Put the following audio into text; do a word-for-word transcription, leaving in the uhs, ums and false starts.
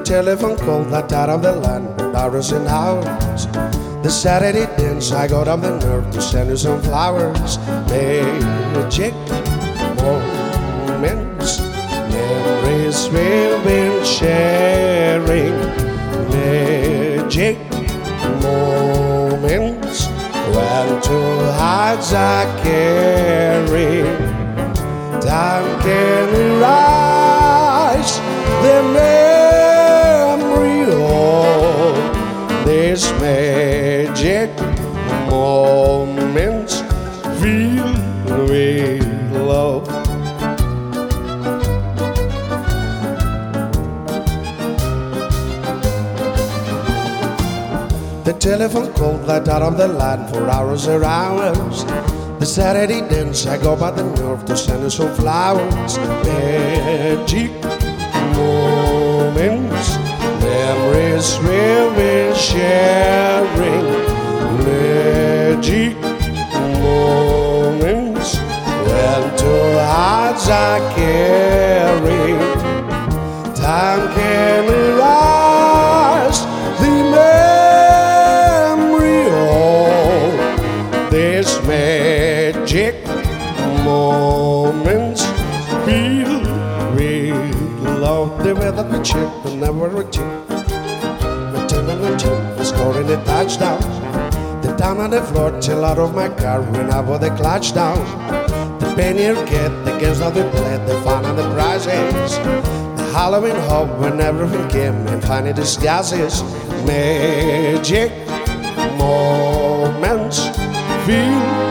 telephone called that out of the land, hours and hours. The Saturday dance, I got up the nerve to send you some flowers. Magic moments, memories we've been sharing. Magic moments, when two hearts are carrying. Time can erase the memory of these magic moments filled with love. The telephone called that out of the line for hours and hours. The Saturday dance, I go by the nerve to send you some flowers. Magic moments, memories we've been sharing. Magic moments, when two hearts are carrying. Time can erase the memory of this magic moments filled with love. The way that we check, we never return. Return and return, scoring a touchdown. The time on the floor, chill out of my car when I put the clutch down. The penny arcade, the games that we played, the fun and the prizes. The Halloween hope when everything came in funny disguises. Magic moments filled